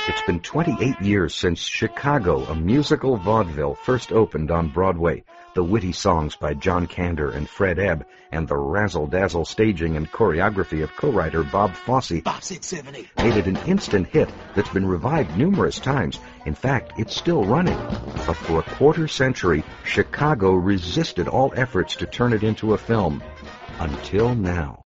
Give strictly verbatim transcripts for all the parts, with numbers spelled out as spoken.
It's been twenty-eight years since Chicago, a musical vaudeville, first opened on Broadway. The witty songs by John Kander and Fred Ebb, and the razzle-dazzle staging and choreography of co-writer Bob Fosse Five, six, seven, eight. made it an instant hit that's been revived numerous times. In fact, it's still running. But for a quarter century, Chicago resisted all efforts to turn it into a film. Until now.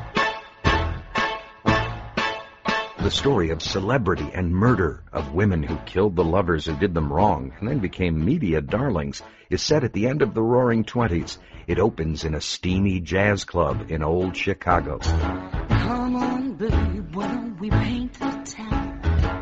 The story of celebrity and murder, of women who killed the lovers who did them wrong and then became media darlings, is set at the end of the Roaring Twenties. It opens in a steamy jazz club in old Chicago. Come on, babe, why don't we paint the town?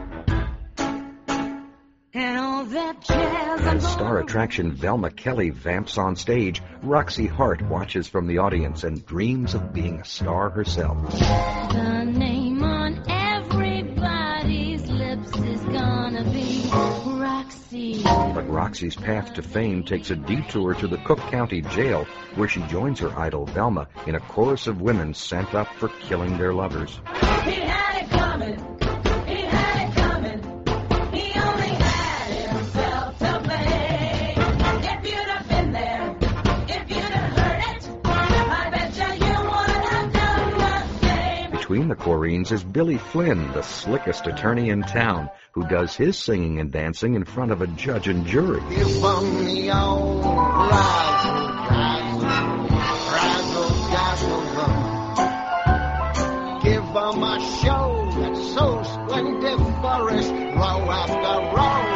And all that jazz. As star attraction Velma Kelly vamps on stage, Roxy Hart watches from the audience and dreams of being a star herself. The name on everybody's lips is gonna be Roxy. But Roxy's path to fame takes a detour to the Cook County Jail, where she joins her idol Velma in a chorus of women sent up for killing their lovers. He had it coming. He had it coming. He only had himself to blame. If you'd have been there, if you'd have heard it, I bet you you would have done the same. Between the Coreens is Billy Flynn, the slickest attorney in town, who does his singing and dancing in front of a judge and jury. Give them the old razzle, razzle, razzle, razzle. Give them a show that's so splendiferous, row after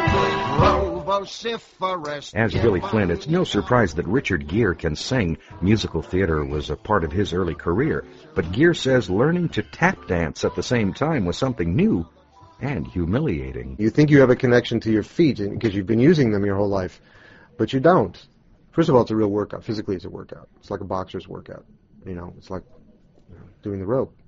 row, with row vociferous. As Billy Flynn, it's no surprise that Richard Gere can sing. Musical theater was a part of his early career, but Gere says learning to tap dance at the same time was something new and humiliating. You think you have a connection to your feet because you've been using them your whole life, but you don't. First of all, it's a real workout. Physically, it's a workout. It's like a boxer's workout. You know, it's like you know, doing the rope.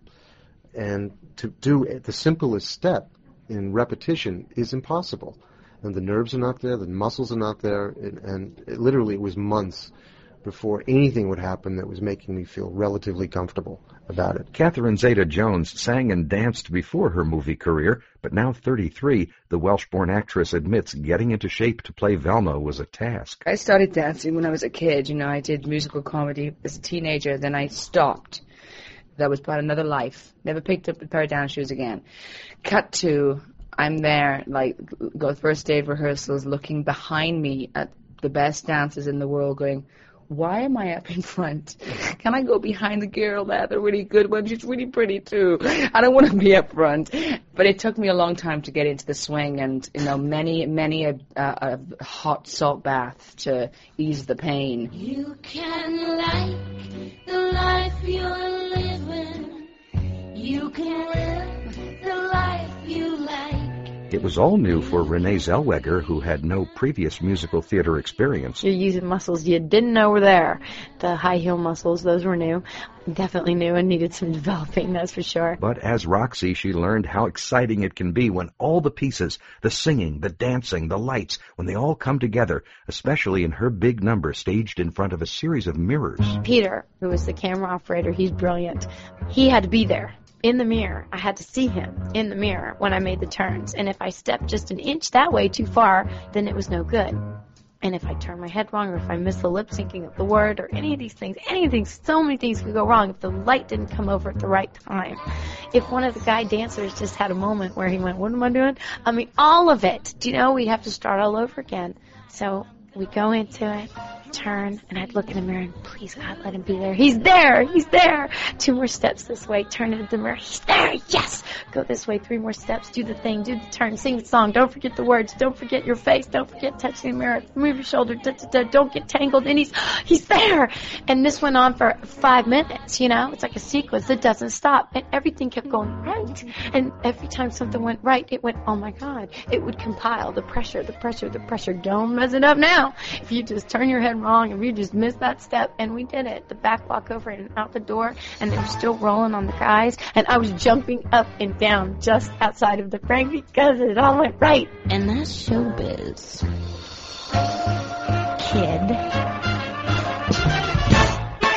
And to do the simplest step in repetition is impossible. And the nerves are not there, the muscles are not there, and, and it literally it was months before anything would happen that was making me feel relatively comfortable about it. Catherine Zeta-Jones sang and danced before her movie career, but now thirty-three, the Welsh-born actress admits getting into shape to play Velma was a task. I started dancing when I was a kid. You know, I did musical comedy as a teenager, then I stopped. That was about another life. Never picked up a pair of dance shoes again. Cut to, I'm there, like, go first day of rehearsals, looking behind me at the best dancers in the world, going, why am I up in front? Can I go behind the girl that the really good one? She's really pretty too. I don't want to be up front. But it took me a long time to get into the swing, and you know, many, many a, a, a hot salt bath to ease the pain. You can like the life you're living. You can live the life you like. It was all new for Renee Zellweger, who had no previous musical theater experience. You're using muscles you didn't know were there. The high heel muscles, those were new. Definitely new and needed some developing, that's for sure. But as Roxy, she learned how exciting it can be when all the pieces, the singing, the dancing, the lights, when they all come together, especially in her big number staged in front of a series of mirrors. Peter, who was the camera operator, he's brilliant. He had to be there. In the mirror. I had to see him in the mirror when I made the turns. And if I stepped just an inch that way too far, then it was no good. And if I turned my head wrong, or if I missed the lip syncing of the word, or any of these things, anything, so many things could go wrong if the light didn't come over at the right time. If one of the guy dancers just had a moment where he went, what am I doing? I mean, all of it. Do you know, we'd have to start all over again. So we go into it, turn, and I'd look in the mirror and please God, let him be there. He's there, he's there. Two more steps this way, turn into the mirror. He's there, yes. Go this way, three more steps, do the thing, do the turn, sing the song. Don't forget the words, don't forget your face, don't forget touching the mirror, move your shoulder, da, da, da, don't get tangled. And he's, he's there. And this went on for five minutes, you know. It's like a sequence that doesn't stop. And everything kept going right. And every time something went right, it went, oh my God. It would compile the pressure, the pressure, the pressure. Don't mess it up now. If you just turn your head wrong, if you just miss that step, and we did it. The back walk over and out the door, and they were still rolling on the guys, and I was jumping up and down just outside of the frame because it all went right. And that's showbiz. Kid.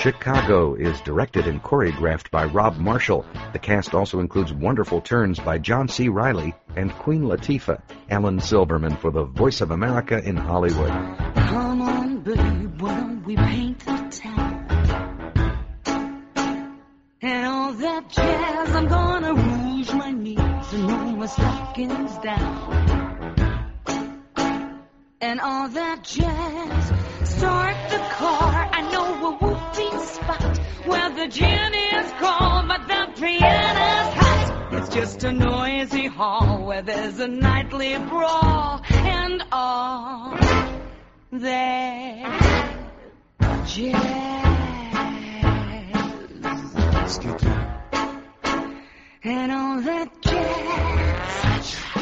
Chicago is directed and choreographed by Rob Marshall. The cast also includes wonderful turns by John C. Reilly and Queen Latifah. Alan Silverman for the Voice of America in Hollywood. Come on, babe, why don't we paint the town? And all that jazz, I'm gonna rouge my knees and roll my stockings down. And all that jazz, start the car. I know a whooping spot where the gin is cold, but the piano's hot. It's just a noisy hall where there's a nightly brawl, and all that jazz. And all that jazz.